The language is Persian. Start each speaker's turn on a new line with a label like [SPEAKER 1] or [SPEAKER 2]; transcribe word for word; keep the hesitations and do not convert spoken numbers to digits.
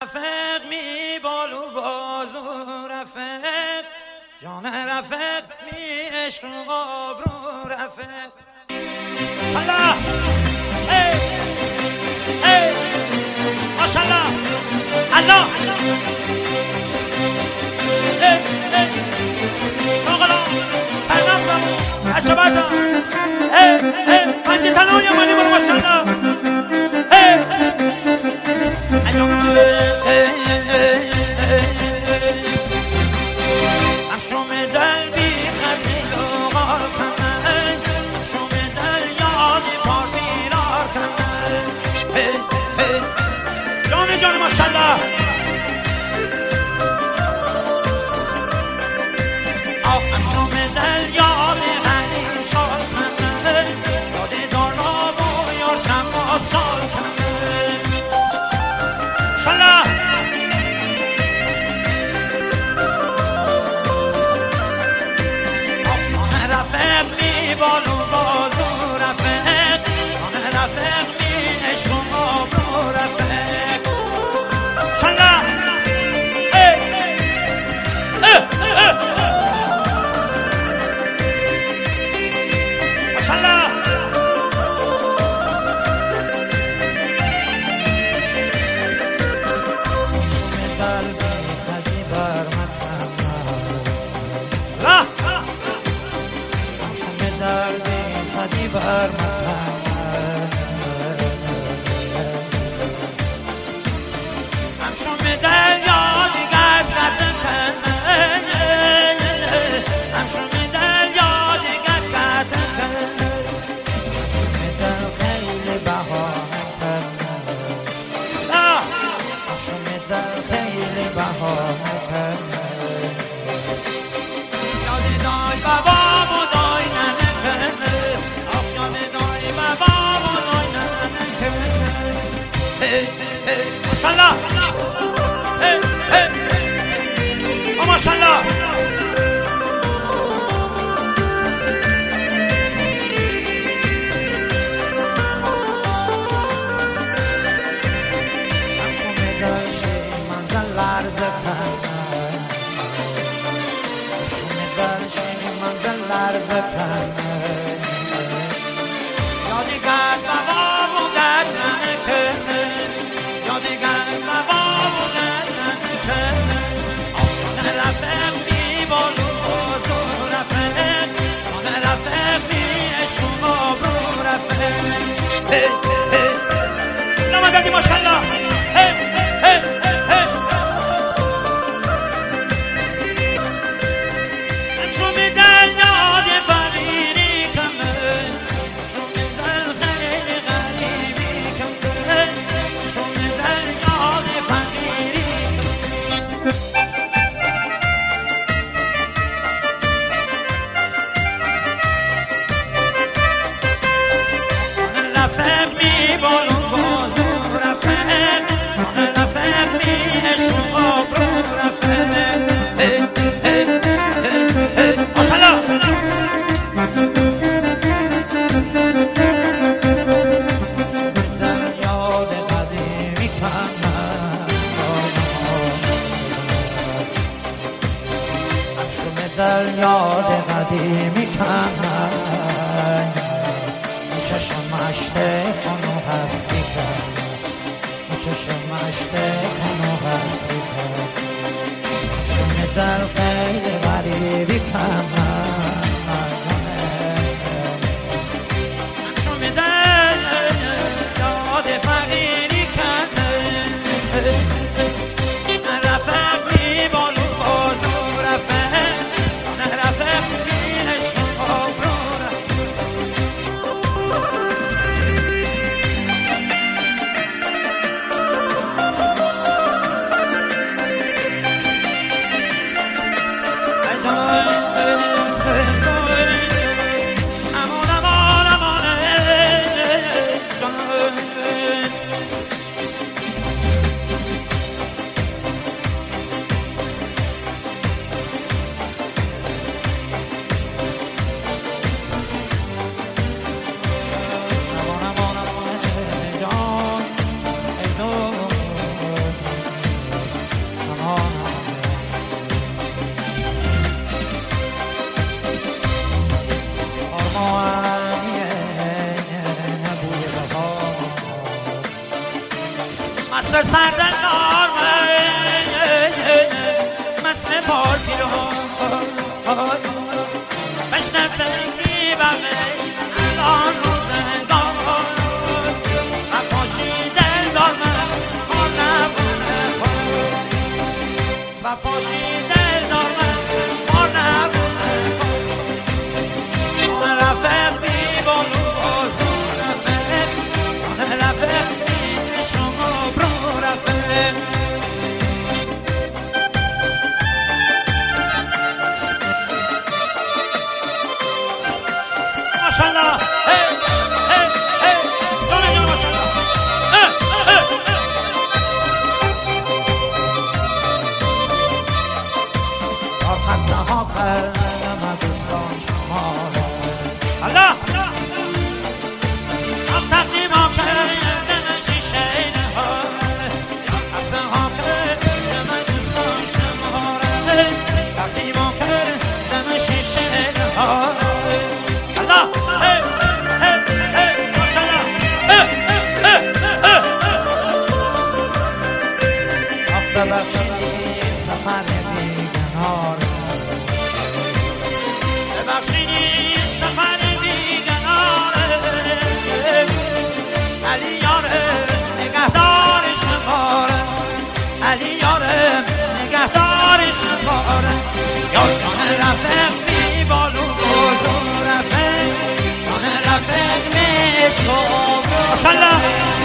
[SPEAKER 1] رفق می بالو بازو رفق جان رفق می عشق و آبرو رفق ماشالله ای ای ماشالله الله ای ای آقلا سرنم بمون عشباتا ای ای پنجی تنوی مالی برو ماشالله ای ای شوم دل بی خطی لغار کنه شوم دل یادی پار بیرار کنه جان جان ماشالله آخم شوم دل یادی غنی شار کنه یادی دارا و یار شماز شار کنه ماشالله بالو بازو رفق آن رفق می عشق و آبرو رفق ماشالله ای ای ای ماشالله مدال بی خدی بر مطمئن در بی خدی بر مطمئن همشون به دریا دیگر قدم کنه همشون به دریا دیگر قدم کنه همشون به در خیلی بها کنه همشون به در خیلی بها کنه یادی دای بابا ماشالله ای ای ماشالله همشون میداشی منزل لرز کنه همشون میداشی منزل لرز کنه یادی گرد بابا بودت نکنه یادی گرد بابا بودت نکنه آن رفق می بالو بازو رفق آن رفق می عشق و آبرو رفق نمددی ماشالله هی هی هی همشون می دل یاد فقیری کنه همشون می دل خیلی غریبی کنه همشون می دل یاد فقیری آن رفق می بالو بازو رفق آن رفق می عشق و آبرو رفق ماشالله دل یاد قدیمی کنن چشم مشته کنو هستی کنن چشم مشته کنو هستی کنن چشم دل خیلی غریبی کنن چشم دل یاد فقیری کنن رفق می بالو بازو رفق I مست سردار مثل پارتی رو بشنفتگی بقیه الان روزگار و پاشی دل دار من ما نبونه و پاشی دل دار من ما نبونه آن رفت بی بالو آزون رفت آن رفت بی شما برو رفت ماشاءالله هی هی هی جان جان ماشاءالله با خسته ها کردم دوستان شما را الله هم تقدیم ها کردم شیشه نهار یا خسته ها کردم دوستان شما را تقدیم ها کردم شیشه نهار الله هی هی هی ماشاءالله ببخشید سفر بیگنار ببخشید سفر بیگنار علی یاره نگهدار شماره علی یاره نگهدار شماره یا جان رفت بی بالو بزرگ رفت جان رفت مشکو ماشاءالله